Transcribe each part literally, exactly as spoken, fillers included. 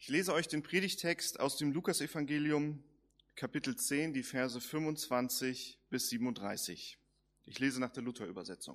Ich lese euch den Predigtext aus dem Lukasevangelium, Kapitel zehn, die Verse fünfundzwanzig bis siebenunddreißig. Ich lese nach der Luther-Übersetzung.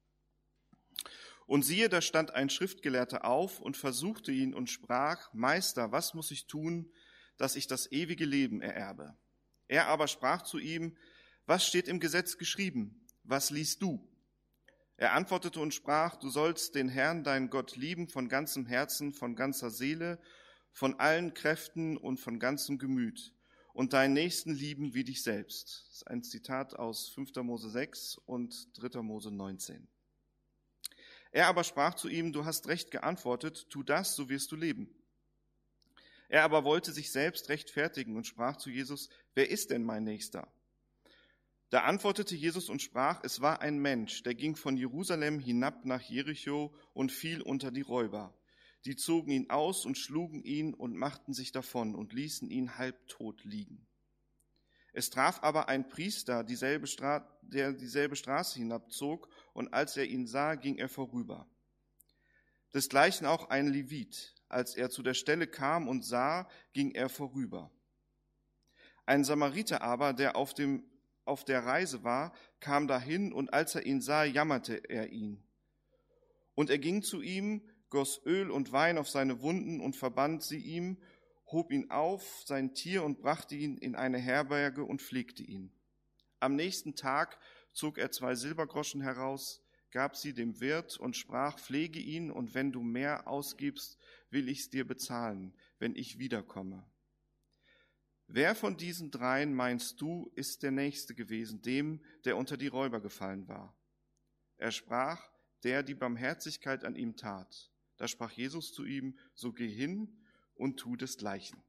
Und siehe, da stand ein Schriftgelehrter auf und versuchte ihn und sprach: Meister, was muss ich tun, dass ich das ewige Leben ererbe? Er aber sprach zu ihm: Was steht im Gesetz geschrieben? Was liest du? Er antwortete und sprach: Du sollst den Herrn, deinen Gott, lieben von ganzem Herzen, von ganzer Seele, von allen Kräften und von ganzem Gemüt, und deinen Nächsten lieben wie dich selbst. Das ist ein Zitat aus fünfter Mose sechs und dritter Mose neunzehn. Er aber sprach zu ihm: Du hast recht geantwortet, tu das, so wirst du leben. Er aber wollte sich selbst rechtfertigen und sprach zu Jesus: Wer ist denn mein Nächster? Da antwortete Jesus und sprach: Es war ein Mensch, der ging von Jerusalem hinab nach Jericho und fiel unter die Räuber. Die zogen ihn aus und schlugen ihn und machten sich davon und ließen ihn halbtot liegen. Es traf aber ein Priester, dieselbe Stra- der dieselbe Straße hinabzog, und als er ihn sah, ging er vorüber. Desgleichen auch ein Levit. Als er zu der Stelle kam und sah, ging er vorüber. Ein Samariter aber, der auf dem, auf der Reise war, kam dahin, und als er ihn sah, jammerte er ihn. Und er ging zu ihm, goss Öl und Wein auf seine Wunden und verband sie ihm, hob ihn auf, sein Tier, und brachte ihn in eine Herberge und pflegte ihn. Am nächsten Tag zog er zwei Silbergroschen heraus, gab sie dem Wirt und sprach: Pflege ihn, und wenn du mehr ausgibst, will ich's dir bezahlen, wenn ich wiederkomme. Wer von diesen dreien, meinst du, ist der Nächste gewesen, dem, der unter die Räuber gefallen war? Er sprach: Der die Barmherzigkeit an ihm tat. Da sprach Jesus zu ihm: So geh hin und tu desgleichen.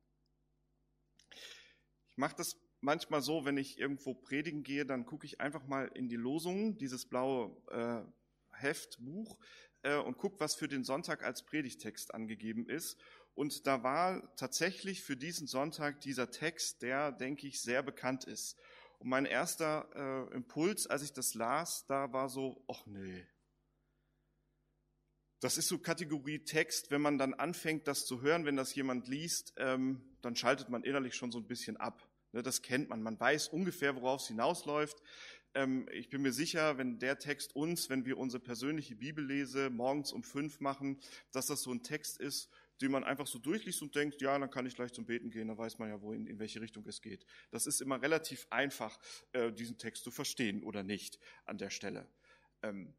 Ich mache das manchmal so, wenn ich irgendwo predigen gehe, dann gucke ich einfach mal in die Losungen, dieses blaue äh, Heft, Buch, äh, und gucke, was für den Sonntag als Predigtext angegeben ist. Und da war tatsächlich für diesen Sonntag dieser Text, der, denke ich, sehr bekannt ist. Und mein erster äh, Impuls, als ich das las, da war so: ach nee. Das ist so Kategorie Text, wenn man dann anfängt, das zu hören, wenn das jemand liest, ähm, dann schaltet man innerlich schon so ein bisschen ab. Ne, das kennt man, man weiß ungefähr, worauf es hinausläuft. Ähm, ich bin mir sicher, wenn der Text uns, wenn wir unsere persönliche Bibellese morgens um fünf machen, dass das so ein Text ist, den man einfach so durchliest und denkt: Ja, dann kann ich gleich zum Beten gehen, dann weiß man ja, wohin, in welche Richtung es geht. Das ist immer relativ einfach, äh, diesen Text zu verstehen oder nicht an der Stelle. Ähm,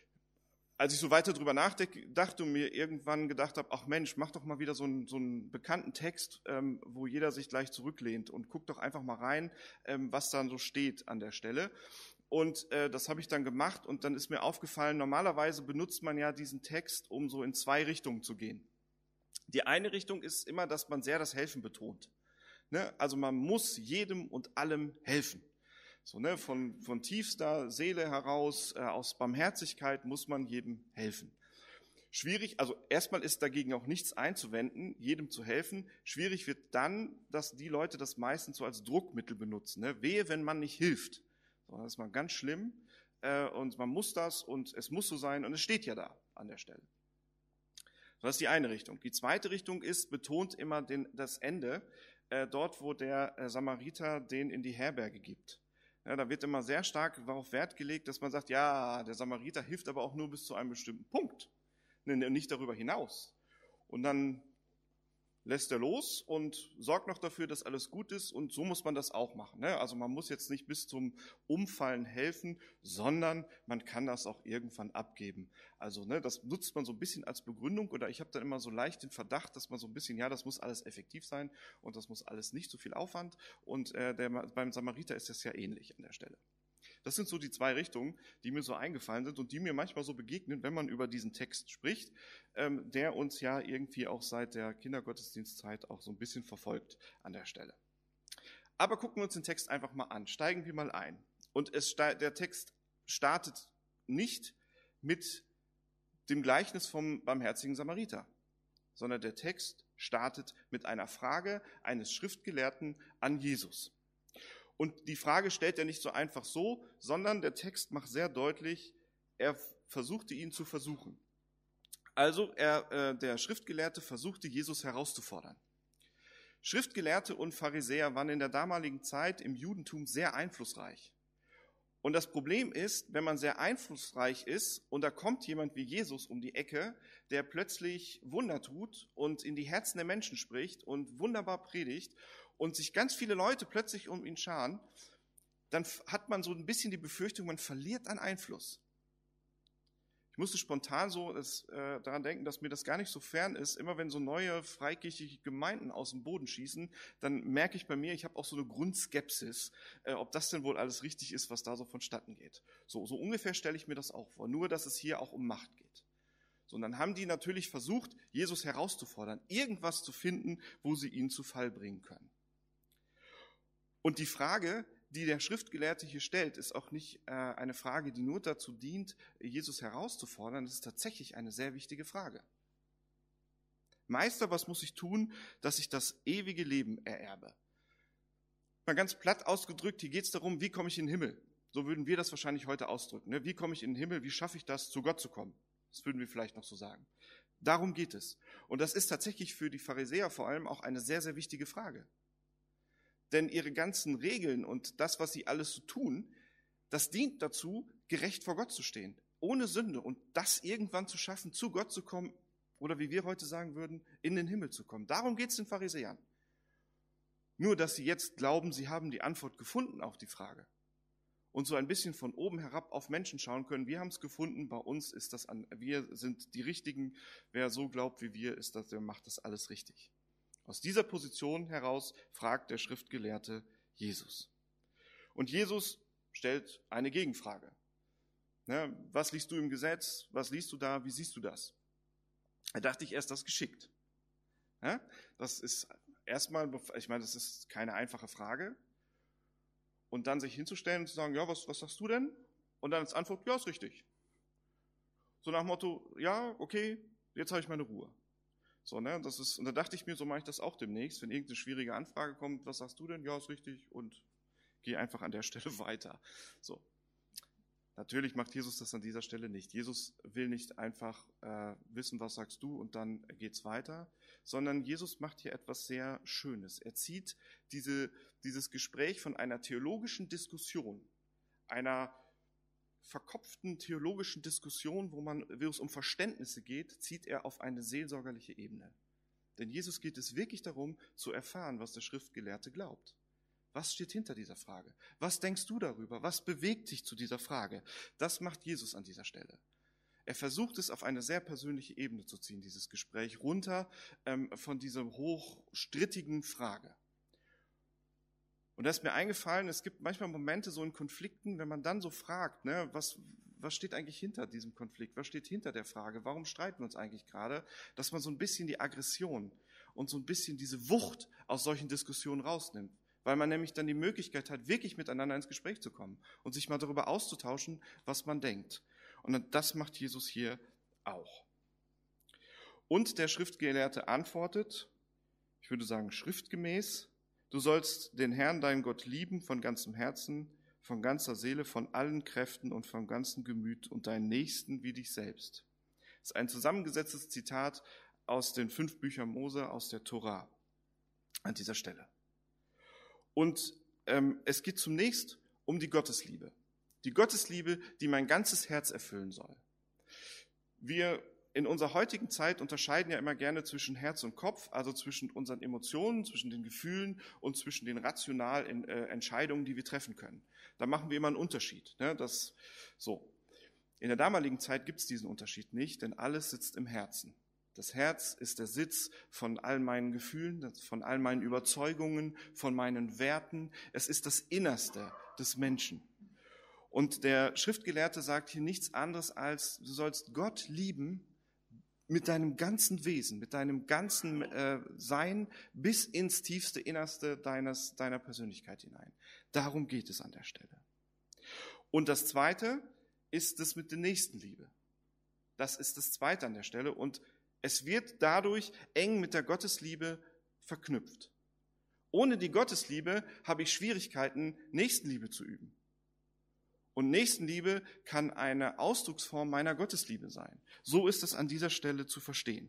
Als ich so weiter drüber nachdachte und mir irgendwann gedacht habe: Ach Mensch, mach doch mal wieder so einen, so einen bekannten Text, ähm, wo jeder sich gleich zurücklehnt, und guck doch einfach mal rein, ähm, was dann so steht an der Stelle. Und äh, das habe ich dann gemacht, und dann ist mir aufgefallen, normalerweise benutzt man ja diesen Text, um so in zwei Richtungen zu gehen. Die eine Richtung ist immer, dass man sehr das Helfen betont. Ne? Also man muss jedem und allem helfen. So, ne, von, von tiefster Seele heraus, äh, aus Barmherzigkeit muss man jedem helfen. Schwierig, also erstmal ist dagegen auch nichts einzuwenden, jedem zu helfen. Schwierig wird dann, dass die Leute das meistens so als Druckmittel benutzen. Ne? Wehe, wenn man nicht hilft. So, das ist mal ganz schlimm, äh, und man muss das, und es muss so sein, und es steht ja da an der Stelle. So, das ist die eine Richtung. Die zweite Richtung ist, betont immer den, das Ende, äh, dort, wo der äh, Samariter den in die Herberge gibt. Ja, da wird immer sehr stark darauf Wert gelegt, dass man sagt: Ja, der Samariter hilft aber auch nur bis zu einem bestimmten Punkt, nicht darüber hinaus. Und dann lässt er los und sorgt noch dafür, dass alles gut ist, und so muss man das auch machen. Also man muss jetzt nicht bis zum Umfallen helfen, sondern man kann das auch irgendwann abgeben. Also das nutzt man so ein bisschen als Begründung, oder ich habe dann immer so leicht den Verdacht, dass man so ein bisschen, ja, das muss alles effektiv sein und das muss alles nicht so viel Aufwand, und äh, der, beim Samariter ist das ja ähnlich an der Stelle. Das sind so die zwei Richtungen, die mir so eingefallen sind und die mir manchmal so begegnen, wenn man über diesen Text spricht, ähm, der uns ja irgendwie auch seit der Kindergottesdienstzeit auch so ein bisschen verfolgt an der Stelle. Aber gucken wir uns den Text einfach mal an. Steigen wir mal ein. Und es, der Text startet nicht mit dem Gleichnis vom barmherzigen Samariter, sondern der Text startet mit einer Frage eines Schriftgelehrten an Jesus. Und die Frage stellt er nicht so einfach so, sondern der Text macht sehr deutlich, er versuchte ihn zu versuchen. Also er, äh, der Schriftgelehrte versuchte, Jesus herauszufordern. Schriftgelehrte und Pharisäer waren in der damaligen Zeit im Judentum sehr einflussreich. Und das Problem ist, wenn man sehr einflussreich ist und da kommt jemand wie Jesus um die Ecke, der plötzlich Wunder tut und in die Herzen der Menschen spricht und wunderbar predigt und sich ganz viele Leute plötzlich um ihn scharen, dann hat man so ein bisschen die Befürchtung, man verliert an Einfluss. Ich musste spontan so das, äh, daran denken, dass mir das gar nicht so fern ist. Immer wenn so neue freikirchliche Gemeinden aus dem Boden schießen, dann merke ich bei mir, ich habe auch so eine Grundskepsis, äh, ob das denn wohl alles richtig ist, was da so vonstatten geht. So, so ungefähr stelle ich mir das auch vor, nur dass es hier auch um Macht geht. So, und dann haben die natürlich versucht, Jesus herauszufordern, irgendwas zu finden, wo sie ihn zu Fall bringen können. Und die Frage, die der Schriftgelehrte hier stellt, ist auch nicht äh, eine Frage, die nur dazu dient, Jesus herauszufordern. Das ist tatsächlich eine sehr wichtige Frage. Meister, was muss ich tun, dass ich das ewige Leben ererbe? Mal ganz platt ausgedrückt, hier geht es darum, wie komme ich in den Himmel? So würden wir das wahrscheinlich heute ausdrücken. Ne? Wie komme ich in den Himmel? Wie schaffe ich das, zu Gott zu kommen? Das würden wir vielleicht noch so sagen. Darum geht es. Und das ist tatsächlich für die Pharisäer vor allem auch eine sehr, sehr wichtige Frage. Denn ihre ganzen Regeln und das, was sie alles so tun, das dient dazu, gerecht vor Gott zu stehen, ohne Sünde und das irgendwann zu schaffen, zu Gott zu kommen oder wie wir heute sagen würden, in den Himmel zu kommen. Darum geht es den Pharisäern. Nur, dass sie jetzt glauben, sie haben die Antwort gefunden auf die Frage und so ein bisschen von oben herab auf Menschen schauen können. Wir haben es gefunden, bei uns ist das an, wir sind die Richtigen. Wer so glaubt wie wir, ist das, der macht das alles richtig. Aus dieser Position heraus fragt der Schriftgelehrte Jesus. Und Jesus stellt eine Gegenfrage. Ja, was liest du im Gesetz? Was liest du da? Wie siehst du das? Da dachte ich erst, das ist geschickt. Ja, das ist erstmal, ich meine, das ist keine einfache Frage. Und dann sich hinzustellen und zu sagen, ja, was, was sagst du denn? Und dann als Antwort, ja, ist richtig. So nach dem Motto, ja, okay, jetzt habe ich meine Ruhe. So, ne, das ist, und da dachte ich mir, so mache ich das auch demnächst, wenn irgendeine schwierige Anfrage kommt, was sagst du denn? Ja, ist richtig, und gehe einfach an der Stelle weiter. So. Natürlich macht Jesus das an dieser Stelle nicht. Jesus will nicht einfach äh, wissen, was sagst du, und dann geht's weiter, sondern Jesus macht hier etwas sehr Schönes. Er zieht diese, dieses Gespräch von einer theologischen Diskussion, einer verkopften theologischen Diskussion, wo, man, wo es um Verständnisse geht, zieht er auf eine seelsorgerliche Ebene. Denn Jesus geht es wirklich darum, zu erfahren, was der Schriftgelehrte glaubt. Was steht hinter dieser Frage? Was denkst du darüber? Was bewegt dich zu dieser Frage? Das macht Jesus an dieser Stelle. Er versucht es auf eine sehr persönliche Ebene zu ziehen, dieses Gespräch, runter ähm, von dieser hochstrittigen Frage. Und da ist mir eingefallen, es gibt manchmal Momente so in Konflikten, wenn man dann so fragt, ne, was, was steht eigentlich hinter diesem Konflikt? Was steht hinter der Frage? Warum streiten wir uns eigentlich gerade? Dass man so ein bisschen die Aggression und so ein bisschen diese Wucht aus solchen Diskussionen rausnimmt. Weil man nämlich dann die Möglichkeit hat, wirklich miteinander ins Gespräch zu kommen und sich mal darüber auszutauschen, was man denkt. Und das macht Jesus hier auch. Und der Schriftgelehrte antwortet, ich würde sagen schriftgemäß, du sollst den Herrn, deinen Gott, lieben von ganzem Herzen, von ganzer Seele, von allen Kräften und von ganzem Gemüt und deinen Nächsten wie dich selbst. Das ist ein zusammengesetztes Zitat aus den fünf Büchern Mose, aus der Tora an dieser Stelle. Und ähm, es geht zunächst um die Gottesliebe. Die Gottesliebe, die mein ganzes Herz erfüllen soll. Wir in unserer heutigen Zeit unterscheiden ja immer gerne zwischen Herz und Kopf, also zwischen unseren Emotionen, zwischen den Gefühlen und zwischen den rationalen äh, Entscheidungen, die wir treffen können. Da machen wir immer einen Unterschied. Ne? Das, so. In der damaligen Zeit gibt es diesen Unterschied nicht, denn alles sitzt im Herzen. Das Herz ist der Sitz von all meinen Gefühlen, von all meinen Überzeugungen, von meinen Werten. Es ist das Innerste des Menschen. Und der Schriftgelehrte sagt hier nichts anderes als, du sollst Gott lieben mit deinem ganzen Wesen, mit deinem ganzen äh, Sein bis ins tiefste Innerste deines, deiner Persönlichkeit hinein. Darum geht es an der Stelle. Und das Zweite ist es mit der Nächstenliebe. Das ist das Zweite an der Stelle und es wird dadurch eng mit der Gottesliebe verknüpft. Ohne die Gottesliebe habe ich Schwierigkeiten, Nächstenliebe zu üben. Und Nächstenliebe kann eine Ausdrucksform meiner Gottesliebe sein. So ist es an dieser Stelle zu verstehen.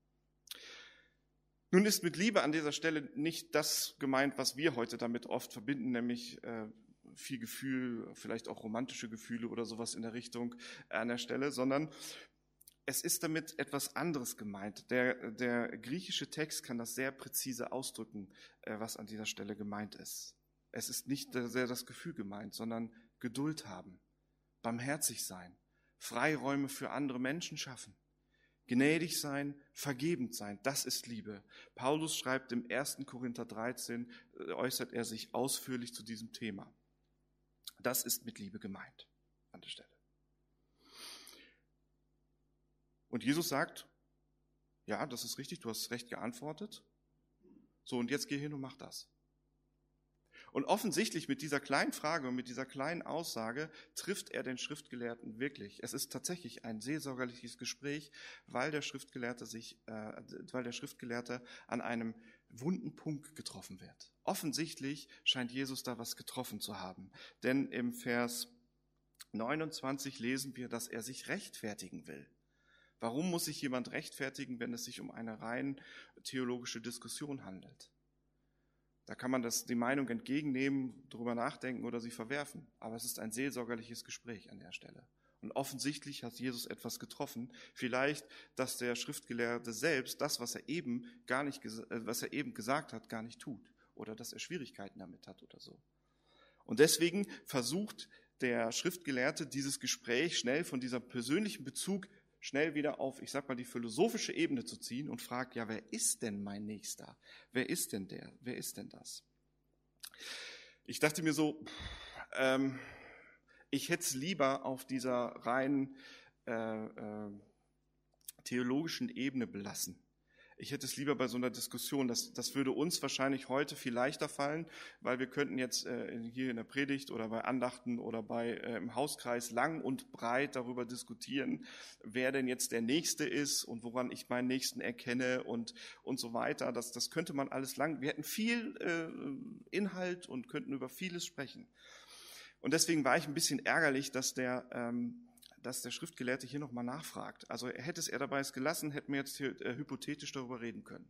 Nun ist mit Liebe an dieser Stelle nicht das gemeint, was wir heute damit oft verbinden, nämlich äh, viel Gefühl, vielleicht auch romantische Gefühle oder sowas in der Richtung an der Stelle, sondern es ist damit etwas anderes gemeint. Der, der griechische Text kann das sehr präzise ausdrücken, äh, was an dieser Stelle gemeint ist. Es ist nicht sehr das Gefühl gemeint, sondern Geduld haben, barmherzig sein, Freiräume für andere Menschen schaffen, gnädig sein, vergebend sein. Das ist Liebe. Paulus schreibt im ersten Korinther dreizehn, äh, äußert er sich ausführlich zu diesem Thema. Das ist mit Liebe gemeint an der Stelle. Und Jesus sagt, ja, das ist richtig, du hast recht geantwortet. So, und jetzt geh hin und mach das. Und offensichtlich mit dieser kleinen Frage und mit dieser kleinen Aussage trifft er den Schriftgelehrten wirklich. Es ist tatsächlich ein seelsorgerliches Gespräch, weil der Schriftgelehrte sich, äh, weil der Schriftgelehrte an einem wunden Punkt getroffen wird. Offensichtlich scheint Jesus da was getroffen zu haben. Denn im Vers neunundzwanzig lesen wir, dass er sich rechtfertigen will. Warum muss sich jemand rechtfertigen, wenn es sich um eine rein theologische Diskussion handelt? Da kann man das, die Meinung entgegennehmen, darüber nachdenken oder sie verwerfen. Aber es ist ein seelsorgerliches Gespräch an der Stelle. Und offensichtlich hat Jesus etwas getroffen. Vielleicht, dass der Schriftgelehrte selbst das, was er eben gar nicht, was er eben gesagt hat, gar nicht tut. Oder dass er Schwierigkeiten damit hat oder so. Und deswegen versucht der Schriftgelehrte dieses Gespräch schnell von diesem persönlichen Bezug schnell wieder auf, ich sag mal, die philosophische Ebene zu ziehen und fragt, ja, wer ist denn mein Nächster? Wer ist denn der? Wer ist denn das? Ich dachte mir so, ähm, ich hätte es lieber auf dieser rein äh, äh, theologischen Ebene belassen. Ich hätte es lieber bei so einer Diskussion, das, das würde uns wahrscheinlich heute viel leichter fallen, weil wir könnten jetzt äh, hier in der Predigt oder bei Andachten oder bei äh, im Hauskreis lang und breit darüber diskutieren, wer denn jetzt der Nächste ist und woran ich meinen Nächsten erkenne und und so weiter. Das, das könnte man alles lang. Wir hätten viel äh, Inhalt und könnten über vieles sprechen. Und deswegen war ich ein bisschen ärgerlich, dass der ähm, dass der Schriftgelehrte hier nochmal nachfragt. Also hätte es er dabei es gelassen, hätten wir jetzt hier, äh, hypothetisch darüber reden können.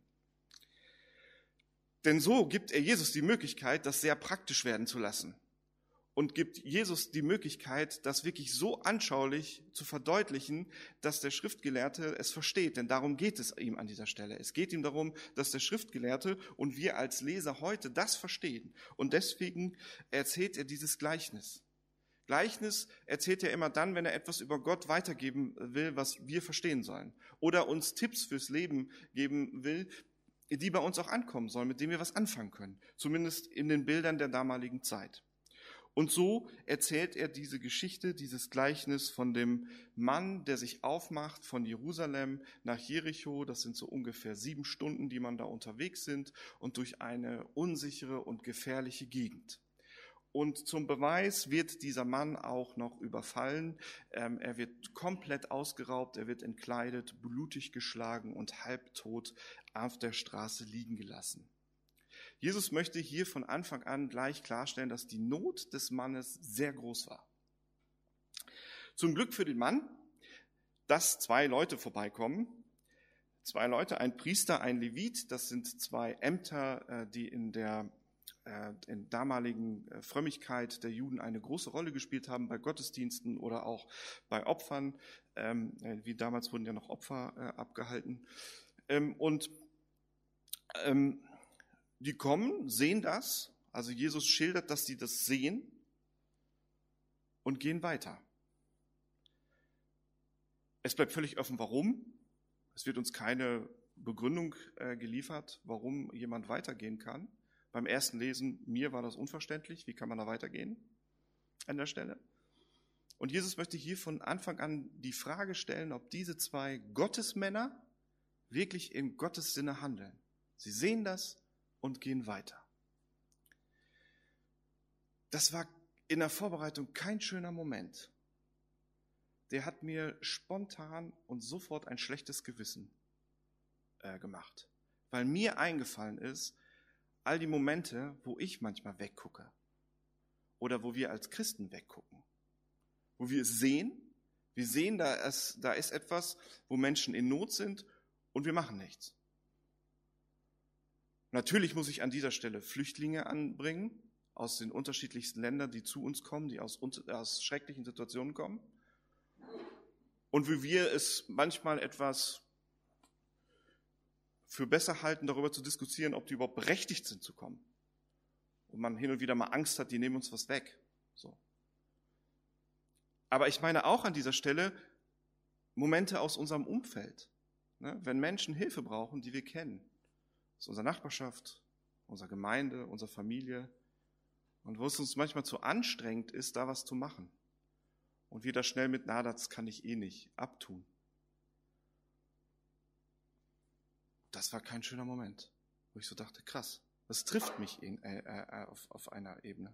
Denn so gibt er Jesus die Möglichkeit, das sehr praktisch werden zu lassen. Und gibt Jesus die Möglichkeit, das wirklich so anschaulich zu verdeutlichen, dass der Schriftgelehrte es versteht. Denn darum geht es ihm an dieser Stelle. Es geht ihm darum, dass der Schriftgelehrte und wir als Leser heute das verstehen. Und deswegen erzählt er dieses Gleichnis. Gleichnis erzählt er immer dann, wenn er etwas über Gott weitergeben will, was wir verstehen sollen. Oder uns Tipps fürs Leben geben will, die bei uns auch ankommen sollen, mit denen wir was anfangen können. Zumindest in den Bildern der damaligen Zeit. Und so erzählt er diese Geschichte, dieses Gleichnis von dem Mann, der sich aufmacht von Jerusalem nach Jericho. Das sind so ungefähr sieben Stunden, die man da unterwegs sind und durch eine unsichere und gefährliche Gegend. Und zum Beweis wird dieser Mann auch noch überfallen. Ähm, er wird komplett ausgeraubt, er wird entkleidet, blutig geschlagen und halbtot auf der Straße liegen gelassen. Jesus möchte hier von Anfang an gleich klarstellen, dass die Not des Mannes sehr groß war. Zum Glück für den Mann, dass zwei Leute vorbeikommen. Zwei Leute, ein Priester, ein Levit, das sind zwei Ämter, die in der in damaligen Frömmigkeit der Juden eine große Rolle gespielt haben, bei Gottesdiensten oder auch bei Opfern. Ähm, wie damals wurden ja noch Opfer äh, abgehalten. Ähm, und ähm, die kommen, sehen das, also Jesus schildert, dass sie das sehen und gehen weiter. Es bleibt völlig offen, warum. Es wird uns keine Begründung äh, geliefert, warum jemand weitergehen kann. Beim ersten Lesen, mir war das unverständlich, wie kann man da weitergehen an der Stelle? Und Jesus möchte hier von Anfang an die Frage stellen, ob diese zwei Gottesmänner wirklich in Gottes Sinne handeln. Sie sehen das und gehen weiter. Das war in der Vorbereitung kein schöner Moment. Der hat mir spontan und sofort ein schlechtes Gewissen äh, gemacht, weil mir eingefallen ist, all die Momente, wo ich manchmal weggucke oder wo wir als Christen weggucken. wo wir es sehen. Wir sehen, da ist, da ist etwas, wo Menschen in Not sind und wir machen nichts. Natürlich muss ich an dieser Stelle Flüchtlinge anbringen, aus den unterschiedlichsten Ländern, die zu uns kommen, die aus, aus schrecklichen Situationen kommen. Und wie wir es manchmal etwas für besser halten, darüber zu diskutieren, ob die überhaupt berechtigt sind zu kommen. Und man hin und wieder mal Angst hat, die nehmen uns was weg. So. Aber ich meine auch an dieser Stelle Momente aus unserem Umfeld. Ne? Wenn Menschen Hilfe brauchen, die wir kennen. Aus unserer Nachbarschaft, unserer Gemeinde, unserer Familie. Und wo es uns manchmal zu anstrengend ist, da was zu machen. Und wir da schnell mit, na, das kann ich eh nicht, abtun. Das war kein schöner Moment, wo ich so dachte, krass, das trifft mich in, äh, äh, auf, auf einer Ebene.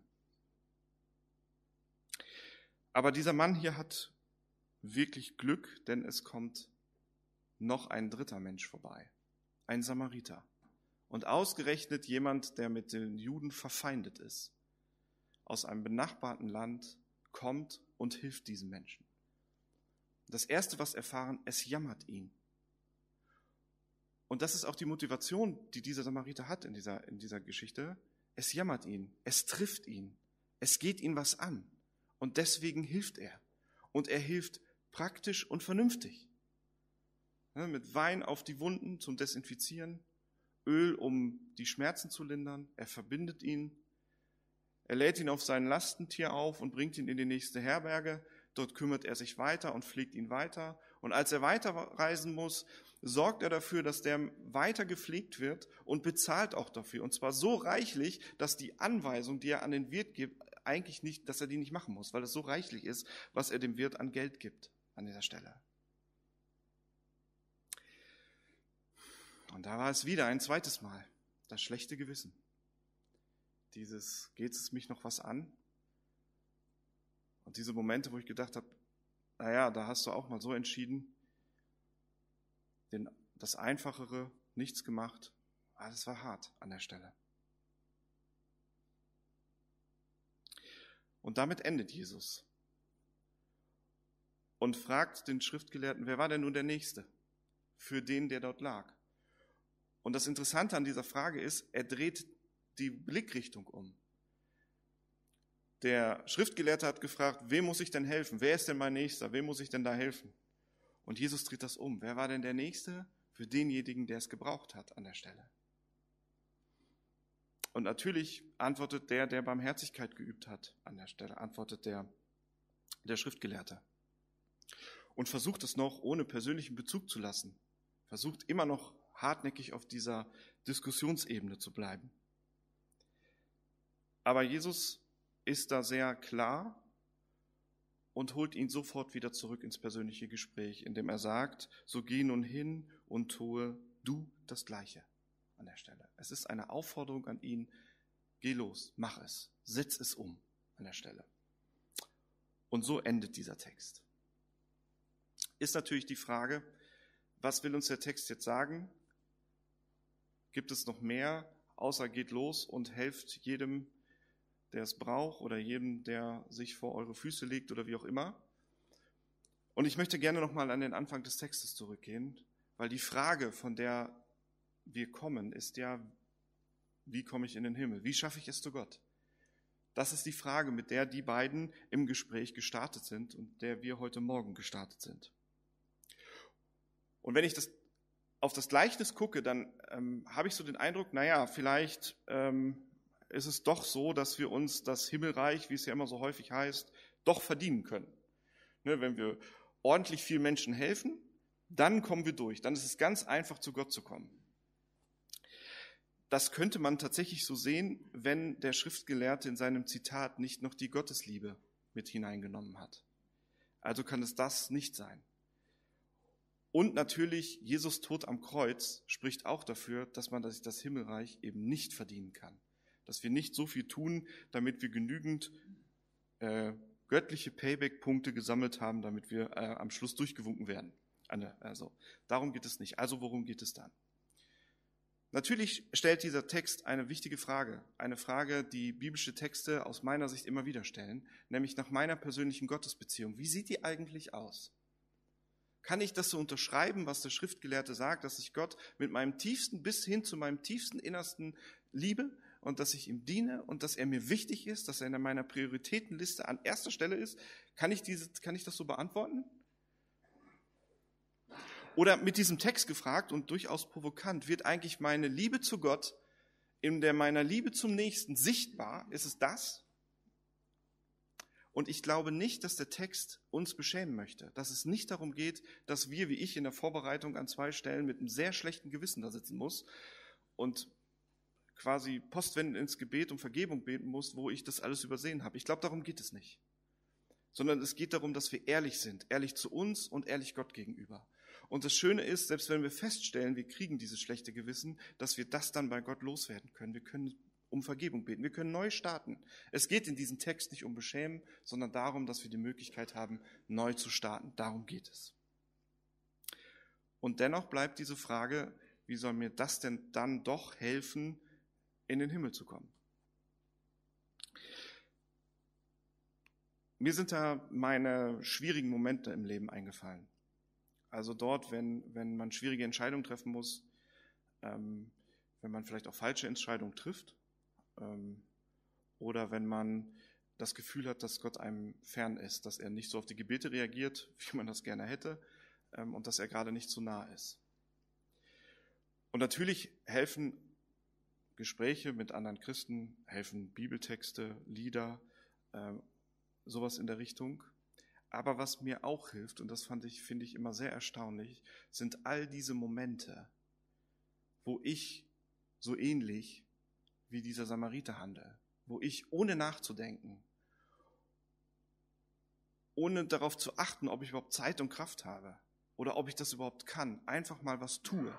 Aber dieser Mann hier hat wirklich Glück, denn es kommt noch ein dritter Mensch vorbei, ein Samariter. Und ausgerechnet jemand, der mit den Juden verfeindet ist, aus einem benachbarten Land kommt und hilft diesen Menschen. Das Erste, was erfahren, es jammert ihn. Und das ist auch die Motivation, die dieser Samariter hat in dieser, in dieser Geschichte. Es jammert ihn, es trifft ihn, es geht ihn was an. Und deswegen hilft er. Und er hilft praktisch und vernünftig. Ja, mit Wein auf die Wunden zum Desinfizieren, Öl, um die Schmerzen zu lindern. Er verbindet ihn. Er lädt ihn auf sein Lastentier auf und bringt ihn in die nächste Herberge. Dort kümmert er sich weiter und pflegt ihn weiter. Und als er weiterreisen muss, sorgt er dafür, dass der weiter gepflegt wird und bezahlt auch dafür. Und zwar so reichlich, dass die Anweisung, die er an den Wirt gibt, eigentlich nicht, dass er die nicht machen muss, weil es so reichlich ist, was er dem Wirt an Geld gibt an dieser Stelle. Und da war es wieder ein zweites Mal, das schlechte Gewissen. Dieses, geht es mich noch was an? Und diese Momente, wo ich gedacht habe, naja, da hast du auch mal so entschieden, den, das Einfachere, nichts gemacht, aber das war hart an der Stelle. Und damit endet Jesus und fragt den Schriftgelehrten, wer war denn nun der Nächste für den, der dort lag? Und das Interessante an dieser Frage ist, er dreht die Blickrichtung um. Der Schriftgelehrte hat gefragt, wem muss ich denn helfen? Wer ist denn mein Nächster? Wem muss ich denn da helfen? Und Jesus dreht das um. Wer war denn der Nächste für denjenigen, der es gebraucht hat an der Stelle? Und natürlich antwortet der, der Barmherzigkeit geübt hat an der Stelle, antwortet der, der Schriftgelehrte. Und versucht es noch ohne persönlichen Bezug zu lassen. Versucht immer noch hartnäckig auf dieser Diskussionsebene zu bleiben. Aber Jesus ist da sehr klar und holt ihn sofort wieder zurück ins persönliche Gespräch, indem er sagt, so geh nun hin und tue du das Gleiche an der Stelle. Es ist eine Aufforderung an ihn, geh los, mach es, setz es um an der Stelle. Und so endet dieser Text. Ist natürlich die Frage, was will uns der Text jetzt sagen? Gibt es noch mehr, außer geht los und helft jedem, der es braucht oder jedem, der sich vor eure Füße legt oder wie auch immer? Und ich möchte gerne nochmal an den Anfang des Textes zurückgehen, weil die Frage, von der wir kommen, ist ja, wie komme ich in den Himmel? Wie schaffe ich es zu Gott? Das ist die Frage, mit der die beiden im Gespräch gestartet sind und der wir heute Morgen gestartet sind. Und wenn ich das auf das Gleichnis gucke, dann ähm, habe ich so den Eindruck, naja, vielleicht ähm, ist es doch so, dass wir uns das Himmelreich, wie es ja immer so häufig heißt, doch verdienen können. Ne, wenn wir ordentlich vielen Menschen helfen, dann kommen wir durch. Dann ist es ganz einfach, zu Gott zu kommen. Das könnte man tatsächlich so sehen, wenn der Schriftgelehrte in seinem Zitat nicht noch die Gottesliebe mit hineingenommen hat. Also kann es das nicht sein. Und natürlich, Jesus Tod am Kreuz spricht auch dafür, dass man sich das Himmelreich eben nicht verdienen kann. Dass wir nicht so viel tun, damit wir genügend äh, göttliche Payback-Punkte gesammelt haben, damit wir äh, am Schluss durchgewunken werden. Also, darum geht es nicht. Also worum geht es dann? Natürlich stellt dieser Text eine wichtige Frage, eine Frage, die biblische Texte aus meiner Sicht immer wieder stellen, nämlich nach meiner persönlichen Gottesbeziehung. Wie sieht die eigentlich aus? Kann ich das so unterschreiben, was der Schriftgelehrte sagt, dass ich Gott mit meinem tiefsten bis hin zu meinem tiefsten Innersten liebe und dass ich ihm diene und dass er mir wichtig ist, dass er in meiner Prioritätenliste an erster Stelle ist? Kann ich, diese, kann ich das so beantworten? Oder mit diesem Text gefragt und durchaus provokant, wird eigentlich meine Liebe zu Gott in der meiner Liebe zum Nächsten sichtbar? Ist es das? Und ich glaube nicht, dass der Text uns beschämen möchte, dass es nicht darum geht, dass wir, wie ich in der Vorbereitung an zwei Stellen, mit einem sehr schlechten Gewissen da sitzen muss und quasi postwendend ins Gebet um Vergebung beten muss, wo ich das alles übersehen habe. Ich glaube, darum geht es nicht. Sondern es geht darum, dass wir ehrlich sind, ehrlich zu uns und ehrlich Gott gegenüber. Und das Schöne ist, selbst wenn wir feststellen, wir kriegen dieses schlechte Gewissen, dass wir das dann bei Gott loswerden können. Wir können um Vergebung beten, wir können neu starten. Es geht in diesem Text nicht um Beschämen, sondern darum, dass wir die Möglichkeit haben, neu zu starten. Darum geht es. Und dennoch bleibt diese Frage, wie soll mir das denn dann doch helfen, in den Himmel zu kommen? Mir sind da meine schwierigen Momente im Leben eingefallen. Also dort, wenn, wenn man schwierige Entscheidungen treffen muss, ähm, wenn man vielleicht auch falsche Entscheidungen trifft, ähm, oder wenn man das Gefühl hat, dass Gott einem fern ist, dass er nicht so auf die Gebete reagiert, wie man das gerne hätte, ähm, und dass er gerade nicht so nah ist. Und natürlich helfen Gespräche mit anderen Christen, helfen Bibeltexte, Lieder, ähm, sowas in der Richtung. Aber was mir auch hilft, und das fand ich, finde ich immer sehr erstaunlich, sind all diese Momente, wo ich so ähnlich wie dieser Samariter handle, wo ich ohne nachzudenken, ohne darauf zu achten, ob ich überhaupt Zeit und Kraft habe oder ob ich das überhaupt kann, einfach mal was tue.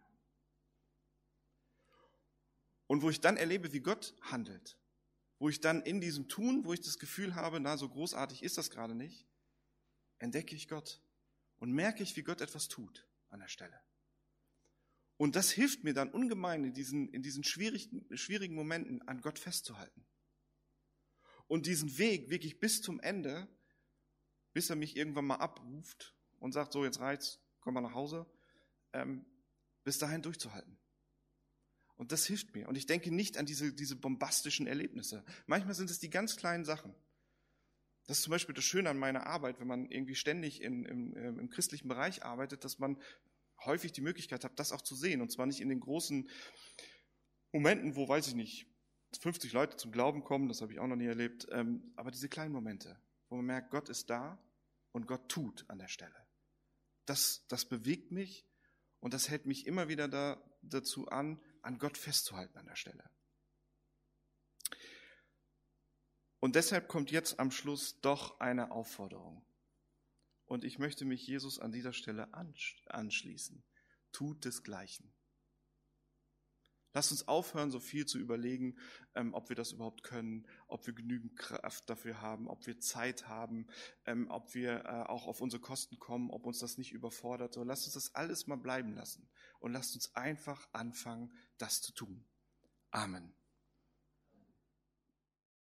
Und wo ich dann erlebe, wie Gott handelt, wo ich dann in diesem Tun, wo ich das Gefühl habe, na, so großartig ist das gerade nicht, entdecke ich Gott und merke ich, wie Gott etwas tut an der Stelle. Und das hilft mir dann ungemein, in diesen, in diesen schwierigen, schwierigen Momenten an Gott festzuhalten. Und diesen Weg wirklich bis zum Ende, bis er mich irgendwann mal abruft und sagt, so jetzt reicht's, komm mal nach Hause, ähm, bis dahin durchzuhalten. Und das hilft mir. Und ich denke nicht an diese, diese bombastischen Erlebnisse. Manchmal sind es die ganz kleinen Sachen. Das ist zum Beispiel das Schöne an meiner Arbeit, wenn man irgendwie ständig in, im, im christlichen Bereich arbeitet, dass man häufig die Möglichkeit hat, das auch zu sehen. Und zwar nicht in den großen Momenten, wo, weiß ich nicht, fünfzig Leute zum Glauben kommen, das habe ich auch noch nie erlebt, ähm, aber diese kleinen Momente, wo man merkt, Gott ist da und Gott tut an der Stelle. Das, das bewegt mich und das hält mich immer wieder da, dazu an, an Gott festzuhalten an der Stelle. Und deshalb kommt jetzt am Schluss doch eine Aufforderung. Und ich möchte mich Jesus an dieser Stelle anschließen. Tut desgleichen. Lasst uns aufhören, so viel zu überlegen, ähm, ob wir das überhaupt können, ob wir genügend Kraft dafür haben, ob wir Zeit haben, ähm, ob wir äh, auch auf unsere Kosten kommen, ob uns das nicht überfordert. So, lasst uns das alles mal bleiben lassen und lasst uns einfach anfangen, das zu tun. Amen.